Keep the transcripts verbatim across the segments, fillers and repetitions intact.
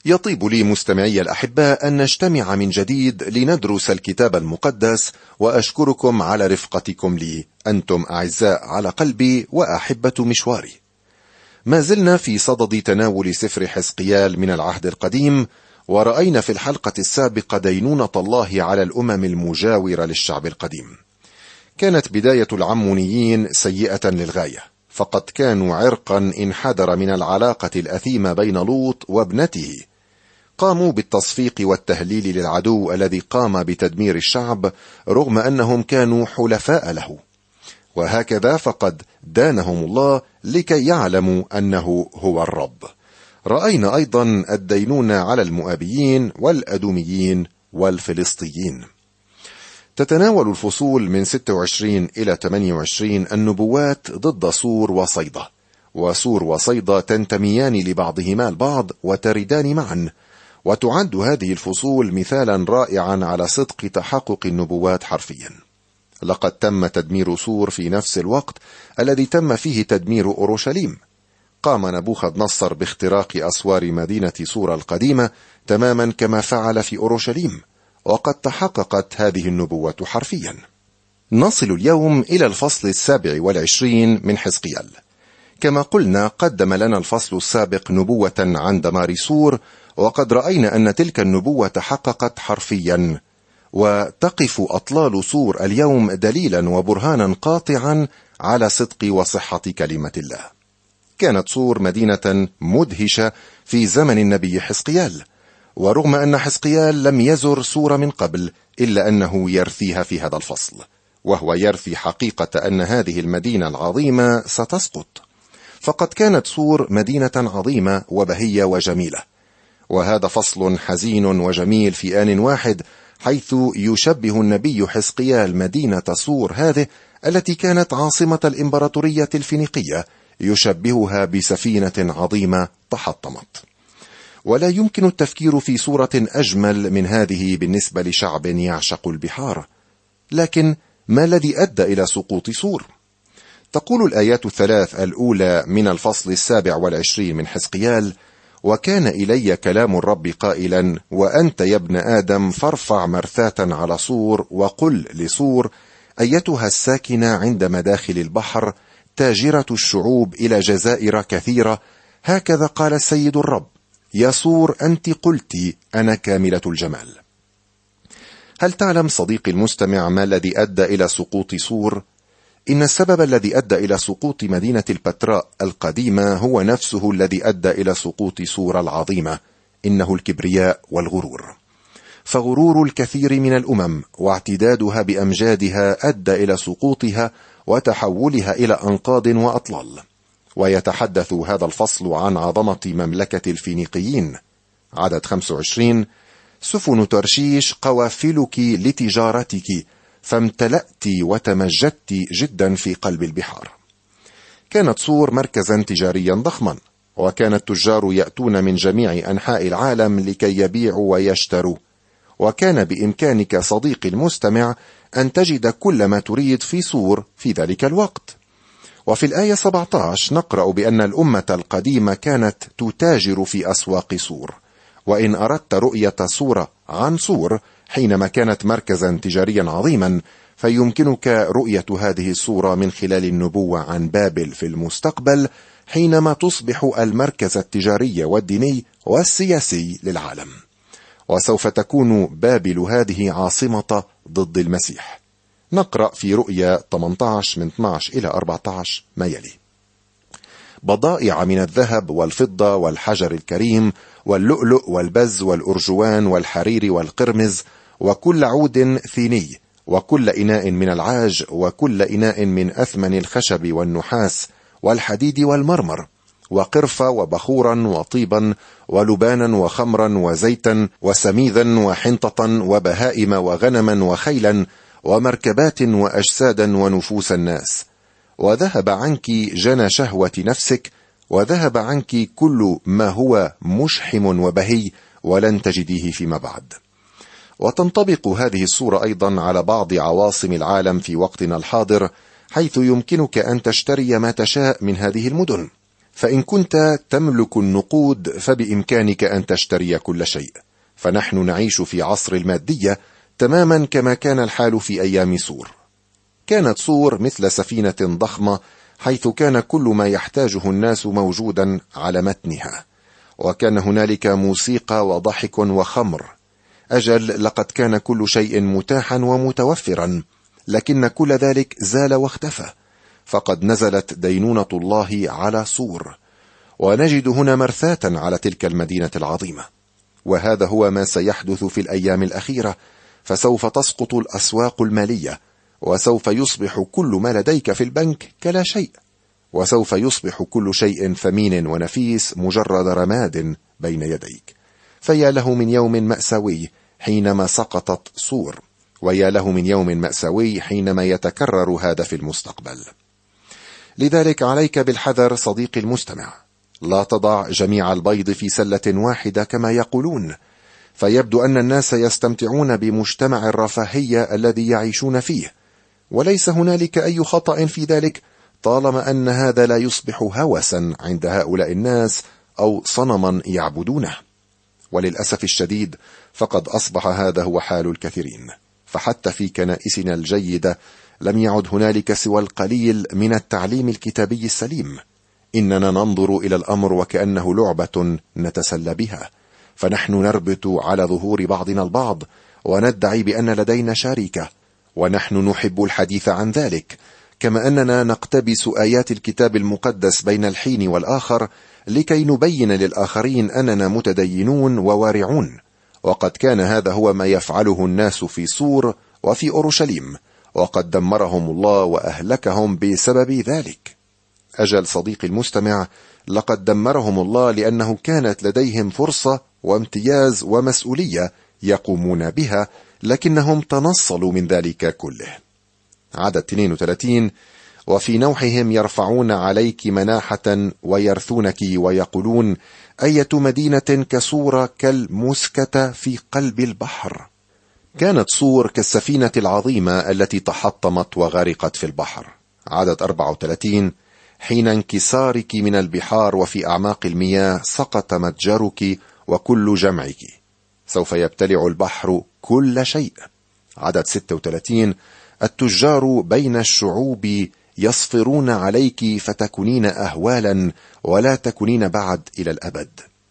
يطيب لي مستمعي الأحباء أن نجتمع من جديد لندرس الكتاب المقدس، وأشكركم على رفقتكم لي. أنتم أعزاء على قلبي وأحبة مشواري. ما زلنا في صدد تناول سفر حزقيال من العهد القديم، ورأينا في الحلقة السابقة دينونة الله على الأمم المجاورة للشعب القديم. كانت بداية العمونيين سيئة للغاية، فقد كانوا عرقا انحدر من العلاقة الأثيمة بين لوط وابنته. قاموا بالتصفيق والتهليل للعدو الذي قام بتدمير الشعب رغم أنهم كانوا حلفاء له، وهكذا فقد دانهم الله لكي يعلموا أنه هو الرب. رأينا أيضا الدينونة على المؤابيين والأدوميين والفلسطيين. تتناول الفصول من ستة وعشرين إلى ثمانية وعشرين النبوات ضد صور وصيدا، وصور وصيدا تنتميان لبعضهما البعض وتردان معا، وتعد هذه الفصول مثالا رائعا على صدق تحقق النبوات حرفيا. لقد تم تدمير صور في نفس الوقت الذي تم فيه تدمير أورشليم. قام نبوخذ نصر باختراق أسوار مدينة صور القديمة تماما كما فعل في أورشليم، وقد تحققت هذه النبوة حرفيا. نصل اليوم إلى الفصل السابع والعشرين من حزقيال. كما قلنا قدم لنا الفصل السابق نبوة عن دمار صور، وقد رأينا أن تلك النبوة تحققت حرفيا، وتقف أطلال صور اليوم دليلا وبرهانا قاطعا على صدق وصحة كلمة الله. كانت صور مدينة مدهشة في زمن النبي حزقيال، ورغم أن حزقيال لم يزر صور من قبل إلا أنه يرثيها في هذا الفصل، وهو يرثي حقيقة أن هذه المدينة العظيمة ستسقط. فقد كانت صور مدينة عظيمة وبهية وجميلة، وهذا فصل حزين وجميل في آن واحد، حيث يشبه النبي حزقيال مدينة صور هذه التي كانت عاصمة الإمبراطورية الفينيقية، يشبهها بسفينة عظيمة تحطمت. ولا يمكن التفكير في صورة أجمل من هذه بالنسبة لشعب يعشق البحار. لكن ما الذي أدى إلى سقوط صور؟ تقول الآيات الثلاث الأولى من الفصل السابع والعشرين من حزقيال: وكان إلي كلام الرب قائلا، وأنت يا ابن آدم فارفع مرثاة على صور، وقل لصور: أيتها الساكنة عند مداخل البحر، تاجرة الشعوب إلى جزائر كثيرة، هكذا قال السيد الرب، يا صور أنت قلت أنا كاملة الجمال. هل تعلم صديقي المستمع ما الذي أدى إلى سقوط صور؟ إن السبب الذي أدى إلى سقوط مدينة البتراء القديمة هو نفسه الذي أدى إلى سقوط صور العظيمة، إنه الكبرياء والغرور. فغرور الكثير من الأمم واعتدادها بأمجادها أدى إلى سقوطها وتحولها إلى أنقاض وأطلال. ويتحدث هذا الفصل عن عظمة مملكة الفينيقيين. عدد خمسة وعشرين: سفن ترشيش قوافلك لتجارتك، فامتلأت وتمجدت جدا في قلب البحار. كانت صور مركزا تجاريا ضخما، وكان التجار يأتون من جميع أنحاء العالم لكي يبيعوا ويشتروا، وكان بإمكانك صديقي المستمع أن تجد كل ما تريد في صور في ذلك الوقت. وفي الآية سبعة عشر نقرأ بأن الأمة القديمة كانت تتاجر في أسواق صور. وإن أردت رؤية صورة عن صور حينما كانت مركزا تجاريا عظيما، فيمكنك رؤية هذه الصورة من خلال النبوة عن بابل في المستقبل، حينما تصبح المركز التجاري والديني والسياسي للعالم. وسوف تكون بابل هذه عاصمة ضد المسيح. نقرأ في رؤيا ثمانية عشر من اثني عشر إلى أربعة عشر ما يلي: بضائع من الذهب والفضة والحجر الكريم واللؤلؤ والبز والأرجوان والحرير والقرمز، وكل عود ثيني، وكل إناء من العاج، وكل إناء من أثمن الخشب والنحاس والحديد والمرمر، وقرفة وبخورا وطيبا ولبانا وخمرا وزيتا وسميذا وحنطة وبهائم وغنما وخيلا ومركبات وأجسادا ونفوس الناس. وذهب عنك جنى شهوة نفسك، وذهب عنك كل ما هو مشحم وبهي، ولن تجديه فيما بعد. وتنطبق هذه الصورة أيضا على بعض عواصم العالم في وقتنا الحاضر، حيث يمكنك أن تشتري ما تشاء من هذه المدن. فإن كنت تملك النقود فبإمكانك أن تشتري كل شيء، فنحن نعيش في عصر المادية تماما كما كان الحال في أيام صور. كانت صور مثل سفينة ضخمة، حيث كان كل ما يحتاجه الناس موجودا على متنها، وكان هنالك موسيقى وضحك وخمر. أجل، لقد كان كل شيء متاحا ومتوفرا، لكن كل ذلك زال واختفى، فقد نزلت دينونة الله على صور، ونجد هنا مرثاة على تلك المدينة العظيمة. وهذا هو ما سيحدث في الأيام الأخيرة، فسوف تسقط الأسواق المالية، وسوف يصبح كل ما لديك في البنك كلا شيء، وسوف يصبح كل شيء ثمين ونفيس مجرد رماد بين يديك. فيا له من يوم مأساوي حينما سقطت صور، ويا له من يوم مأساوي حينما يتكرر هذا في المستقبل. لذلك عليك بالحذر صديقي المستمع، لا تضع جميع البيض في سلة واحدة كما يقولون، فيبدو أن الناس يستمتعون بمجتمع الرفاهية الذي يعيشون فيه، وليس هنالك أي خطأ في ذلك طالما أن هذا لا يصبح هوسا عند هؤلاء الناس أو صنما يعبدونه. وللأسف الشديد فقد أصبح هذا هو حال الكثيرين، فحتى في كنائسنا الجيدة لم يعد هنالك سوى القليل من التعليم الكتابي السليم. إننا ننظر إلى الأمر وكأنه لعبة نتسلى بها، فنحن نربط على ظهور بعضنا البعض وندعي بأن لدينا شركة، ونحن نحب الحديث عن ذلك، كما أننا نقتبس آيات الكتاب المقدس بين الحين والآخر لكي نبين للآخرين أننا متدينون ووارعون. وقد كان هذا هو ما يفعله الناس في صور وفي أورشليم، وقد دمرهم الله وأهلكهم بسبب ذلك. أجل صديقي المستمع، لقد دمرهم الله لأنه كانت لديهم فرصة وامتياز ومسؤولية يقومون بها، لكنهم تنصلوا من ذلك كله. عدد اثنين وثلاثين: وفي نوحهم يرفعون عليك مناحة ويرثونك ويقولون أية مدينة كصورة كالمسكة في قلب البحر. كانت صور كالسفينة العظيمة التي تحطمت وغرقت في البحر. عدد أربعة وثلاثين: حين انكسارك من البحار وفي أعماق المياه سقط متجرك وكل جمعك، سوف يبتلع البحر كل شيء. عدد ستة وثلاثين: التجار بين الشعوب يصفرون عليك فتكونين أهوالا ولا تكونين بعد إلى الأبد.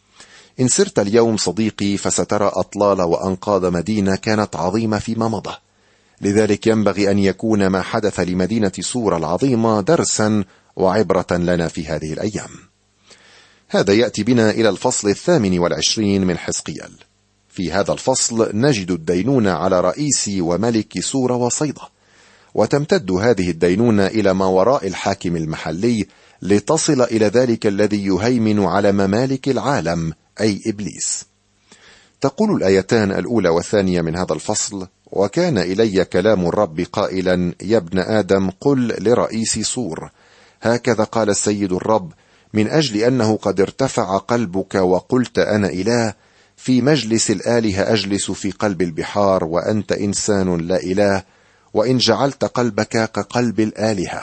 إن سرت اليوم صديقي فسترى أطلال وأنقاض مدينة كانت عظيمة فيما مضى، لذلك ينبغي أن يكون ما حدث لمدينة صور العظيمة درسا وعبرة لنا في هذه الأيام. هذا يأتي بنا إلى الفصل الثامن والعشرين من حزقيال. في هذا الفصل نجد الدينونة على رئيس وملك صور وصيدا، وتمتد هذه الدينونة إلى ما وراء الحاكم المحلي لتصل إلى ذلك الذي يهيمن على ممالك العالم، أي إبليس. تقول الآيتان الأولى والثانية من هذا الفصل: وكان إلي كلام الرب قائلا يا ابن آدم قل لرئيس صور هكذا قال السيد الرب، من أجل أنه قد ارتفع قلبك وقلت أنا إله، في مجلس الآلهة أجلس في قلب البحار وأنت إنسان لا إله، وإن جعلت قلبك كقلب الآلهة.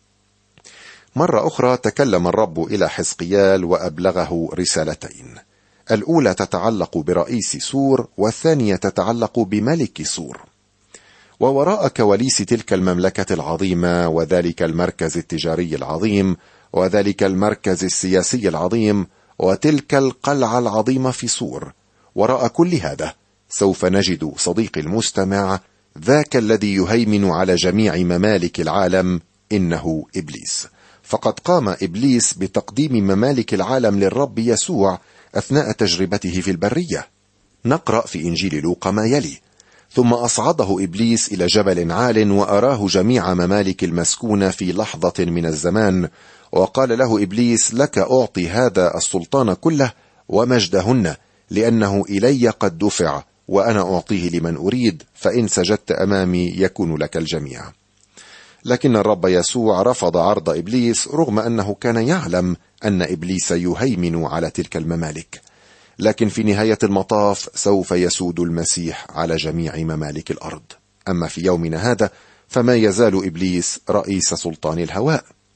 مرة أخرى تكلم الرب إلى حزقيال وأبلغه رسالتين، الأولى تتعلق برئيس صور، والثانية تتعلق بملك صور. ووراء كواليس تلك المملكة العظيمة وذلك المركز التجاري العظيم وذلك المركز السياسي العظيم وتلك القلعة العظيمة في صور، وراء كل هذا سوف نجد صديقي المستمع ذاك الذي يهيمن على جميع ممالك العالم، إنه إبليس. فقد قام إبليس بتقديم ممالك العالم للرب يسوع أثناء تجربته في البرية. نقرأ في إنجيل لوقا ما يلي: ثم أصعده إبليس إلى جبل عال وأراه جميع ممالك المسكونة في لحظة من الزمان، وقال له إبليس لك أعطي هذا السلطان كله ومجدهن، لأنه إلي قد دفع، وأنا أعطيه لمن أريد، فإن سجدت أمامي يكون لك الجميع. لكن الرب يسوع رفض عرض إبليس رغم أنه كان يعلم أن إبليس يهيمن على تلك الممالك، لكن في نهاية المطاف سوف يسود المسيح على جميع ممالك الأرض. أما في يومنا هذا فما يزال إبليس رئيس سلطان الهواء.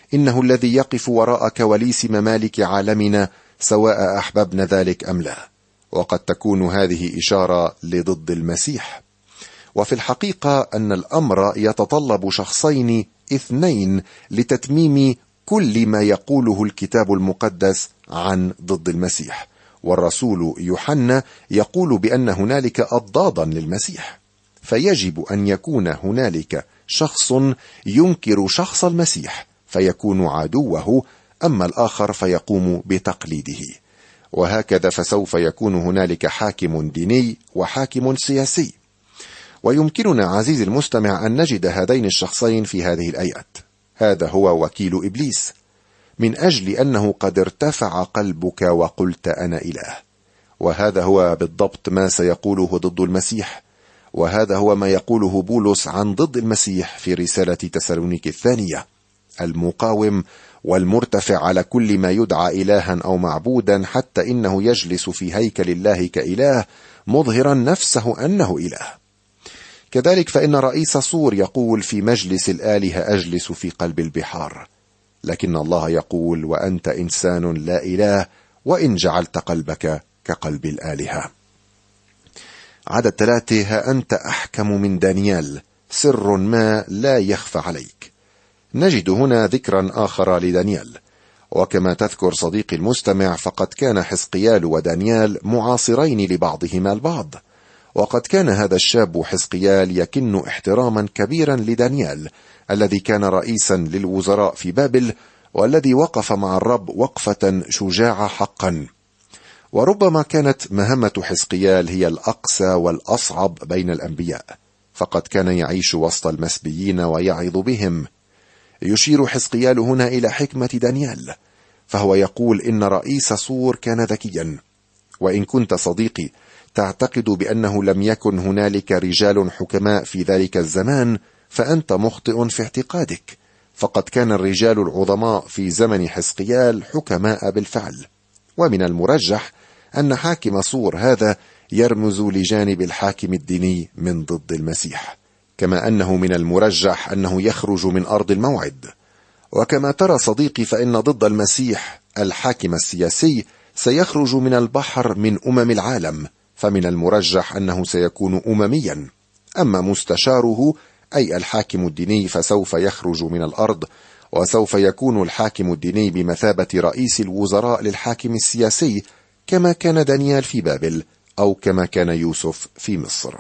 إنه الذي يقف وراء كواليس ممالك عالمنا سواء أحببنا ذلك أم لا. وقد تكون هذه إشارة لضد المسيح. وفي الحقيقة أن الأمر يتطلب شخصين اثنين لتتميم كل ما يقوله الكتاب المقدس عن ضد المسيح. والرسول يوحنا يقول بأن هنالك أضدادا للمسيح، فيجب أن يكون هنالك شخص ينكر شخص المسيح فيكون عدوه، أما الآخر فيقوم بتقليده. وهكذا فسوف يكون هنالك حاكم ديني وحاكم سياسي. ويمكننا عزيزي المستمع أن نجد هذين الشخصين في هذه الآيات. هذا هو وكيل إبليس، من أجل أنه قد ارتفع قلبك وقلت أنا إله. وهذا هو بالضبط ما سيقوله ضد المسيح، وهذا هو ما يقوله بولس عن ضد المسيح في رسالة تسالونيكي الثانية: المقاوم والمرتفع على كل ما يدعى إلها أو معبودا، حتى إنه يجلس في هيكل الله كإله مظهرا نفسه أنه إله. كذلك فإن رئيس صور يقول: في مجلس الآلهة أجلس في قلب البحار. لكن الله يقول: وأنت إنسان لا إله، وإن جعلت قلبك كقلب الآلهة. عدد ثلاثة: ها أنت أحكم من دانيال، سر ما لا يخفى عليك. نجد هنا ذكرا آخر لدانيال. وكما تذكر صديقي المستمع، فقد كان حزقيال ودانيال معاصرين لبعضهما البعض، وقد كان هذا الشاب حزقيال يكن احتراما كبيرا لدانيال الذي كان رئيسا للوزراء في بابل، والذي وقف مع الرب وقفة شجاعة حقا. وربما كانت مهمة حزقيال هي الأقسى والأصعب بين الأنبياء، فقد كان يعيش وسط المسبيين ويعظ بهم. يشير حزقيال هنا إلى حكمة دانيال، فهو يقول إن رئيس صور كان ذكيا. وإن كنت صديقي تعتقد بأنه لم يكن هنالك رجال حكماء في ذلك الزمان، فأنت مخطئ في اعتقادك، فقد كان الرجال العظماء في زمن حزقيال حكماء بالفعل. ومن المرجح أن حاكم صور هذا يرمز لجانب الحاكم الديني من ضد المسيح، كما أنه من المرجح أنه يخرج من أرض الموعد. وكما ترى صديقي، فإن ضد المسيح الحاكم السياسي سيخرج من البحر من أمم العالم، فمن المرجح أنه سيكون أمميا. أما مستشاره أي الحاكم الديني فسوف يخرج من الأرض، وسوف يكون الحاكم الديني بمثابة رئيس الوزراء للحاكم السياسي، كما كان دانيال في بابل، أو كما كان يوسف في مصر.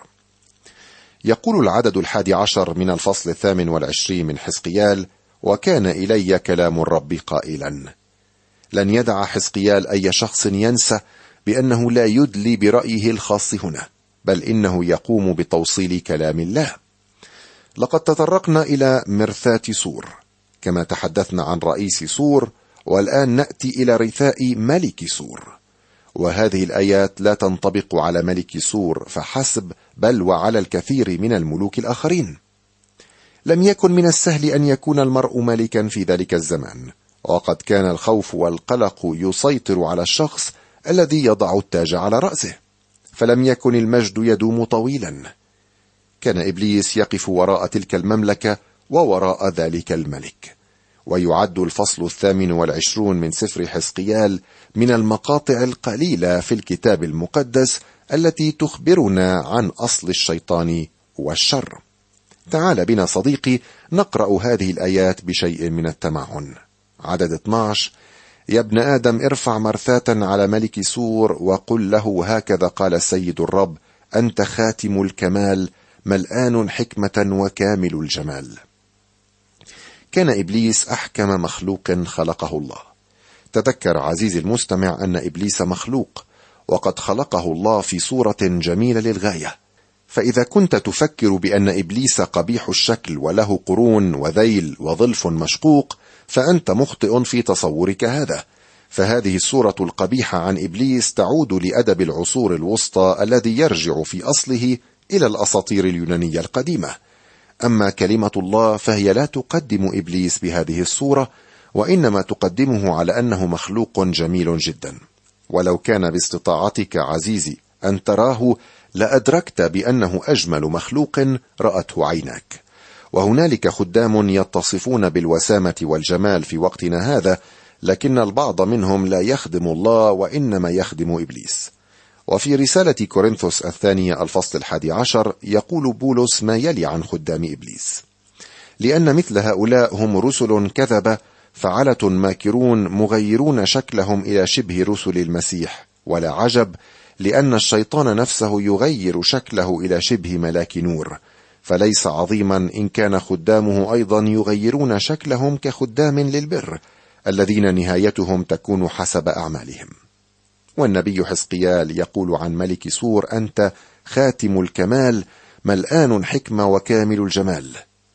يقول العدد الحادي عشر من الفصل الثامن والعشرين من حزقيال: وكان إلي كلام الرب قائلا. لن يدع حزقيال أي شخص ينسى بأنه لا يدلي برأيه الخاص هنا، بل إنه يقوم بتوصيل كلام الله. لقد تطرقنا إلى مرثاة صور كما تحدثنا عن رئيس صور، والآن نأتي إلى رثاء ملك صور. وهذه الآيات لا تنطبق على ملك صور فحسب، بل وعلى الكثير من الملوك الآخرين. لم يكن من السهل أن يكون المرء ملكا في ذلك الزمان، وقد كان الخوف والقلق يسيطر على الشخص الذي يضع التاج على رأسه، فلم يكن المجد يدوم طويلا. كان إبليس يقف وراء تلك المملكة ووراء ذلك الملك. ويعد الفصل الثامن والعشرون من سفر حزقيال من المقاطع القليلة في الكتاب المقدس التي تخبرنا عن أصل الشيطان والشر. تعال بنا صديقي نقرأ هذه الآيات بشيء من التمعن. عدد اثني عشر: يا ابن آدم ارفع مرثاة على ملك صور وقل له: هكذا قال السيد الرب، أنت خاتم الكمال، ملآن حكمة وكامل الجمال. كان إبليس أحكم مخلوق خلقه الله. تذكر عزيزي المستمع أن إبليس مخلوق، وقد خلقه الله في صورة جميلة للغاية. فإذا كنت تفكر بأن إبليس قبيح الشكل وله قرون وذيل وظلف مشقوق، فأنت مخطئ في تصورك هذا. فهذه الصورة القبيحة عن إبليس تعود لأدب العصور الوسطى الذي يرجع في أصله إلى الأساطير اليونانية القديمة. أما كلمة الله فهي لا تقدم إبليس بهذه الصورة، وإنما تقدمه على أنه مخلوق جميل جدا. ولو كان باستطاعتك عزيزي أن تراه لأدركت بأنه أجمل مخلوق رأته عيناك. وهنالك خدام يتصفون بالوسامة والجمال في وقتنا هذا، لكن البعض منهم لا يخدم الله وإنما يخدم إبليس. وفي رسالة كورنثوس الثانية الفصل الحادي عشر يقول بولس ما يلي عن خدام إبليس: لأن مثل هؤلاء هم رسل كذبة فعلة ماكرون مغيرون شكلهم إلى شبه رسل المسيح، ولا عجب، لأن الشيطان نفسه يغير شكله إلى شبه ملاك نور، فليس عظيما إن كان خدامه أيضا يغيرون شكلهم كخدام للبر الذين نهايتهم تكون حسب أعمالهم. والنبي حزقيال يقول عن ملك سور: أنت خاتم الكمال ملآن حكمة وكامل الجمال.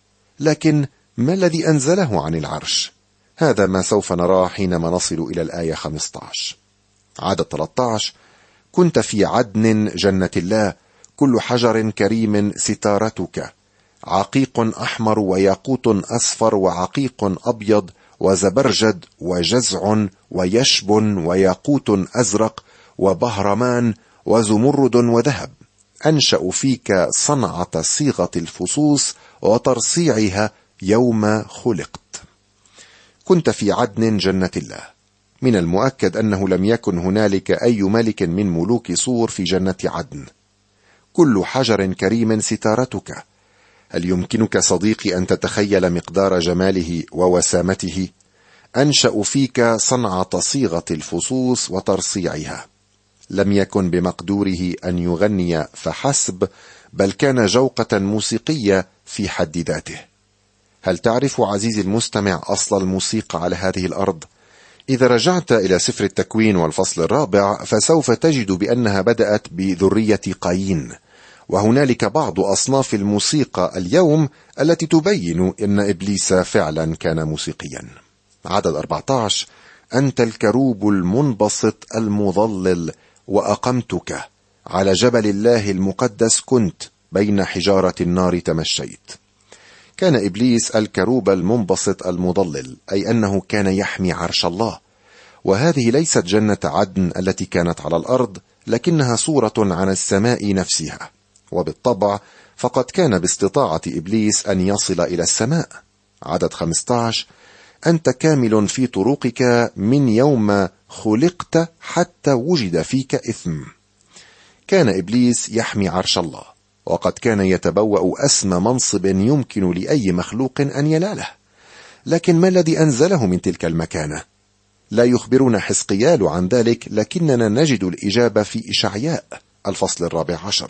لكن ما الذي أنزله عن العرش؟ هذا ما سوف نراه حينما نصل إلى الآية خمسة عشر. عدد ثلاثة عشر: كنت في عدن جنة الله، كل حجر كريم ستارتك، عقيق أحمر وياقوت أصفر وعقيق أبيض وزبرجد وجزع ويشب وياقوت أزرق وبهرمان وزمرد وذهب. أنشأ فيك صنعة صيغة الفصوص وترصيعها يوم خلقت. كنت في عدن جنة الله. من المؤكد أنه لم يكن هنالك أي ملك من ملوك سور في جنة عدن. كل حجر كريم ستارتك. هل يمكنك صديقي أن تتخيل مقدار جماله ووسامته؟ أنشأ فيك صنعة صيغة الفصوص وترصيعها. لم يكن بمقدوره أن يغني فحسب، بل كان جوقة موسيقية في حد ذاته. هل تعرف عزيزي المستمع أصل الموسيقى على هذه الأرض؟ إذا رجعت إلى سفر التكوين والفصل الرابع فسوف تجد بأنها بدأت بذرية قايين، وهنالك بعض أصناف الموسيقى اليوم التي تبين أن إبليس فعلا كان موسيقيا. عدد أربعة عشر: أنت الكروب المنبسط المظلل، وأقمتك على جبل الله المقدس، كنت بين حجارة النار تمشيت. كان إبليس الكروب المنبسط المضلل، أي أنه كان يحمي عرش الله. وهذه ليست جنة عدن التي كانت على الأرض، لكنها صورة عن السماء نفسها. وبالطبع فقد كان باستطاعة إبليس أن يصل إلى السماء. عدد خمسة عشر: أنت كامل في طرقك من يوم خلقت حتى وجد فيك إثم. كان إبليس يحمي عرش الله، وقد كان يتبوأ أسمى منصب يمكن لأي مخلوق أن يناله. لكن ما الذي أنزله من تلك المكانة؟ لا يخبرنا حزقيال عن ذلك، لكننا نجد الإجابة في إشعياء الفصل الرابع عشر: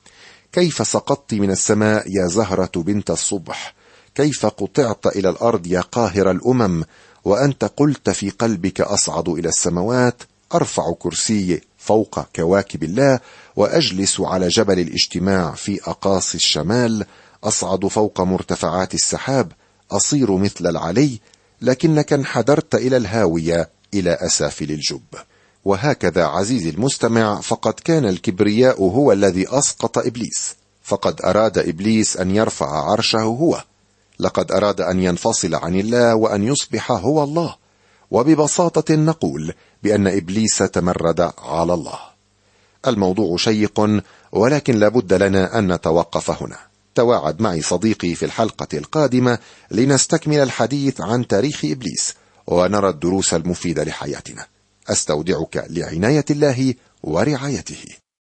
كيف سقطت من السماء يا زهرة بنت الصبح، كيف قطعت إلى الأرض يا قاهر الأمم، وأنت قلت في قلبك أصعد إلى السماوات، أرفع كرسي فوق كواكب الله، وأجلس على جبل الاجتماع في أقاصي الشمال، أصعد فوق مرتفعات السحاب، أصير مثل العلي، لكنك انحدرت إلى الهاوية، إلى أسافل الجب. وهكذا عزيزي المستمع، فقد كان الكبرياء هو الذي أسقط إبليس. فقد أراد إبليس أن يرفع عرشه هو، لقد أراد أن ينفصل عن الله وأن يصبح هو الله. وببساطة نقول بأن إبليس تمرد على الله. الموضوع شيق، ولكن لابد لنا أن نتوقف هنا. تواعد معي صديقي في الحلقة القادمة لنستكمل الحديث عن تاريخ إبليس ونرى الدروس المفيدة لحياتنا. أستودعك لعناية الله ورعايته.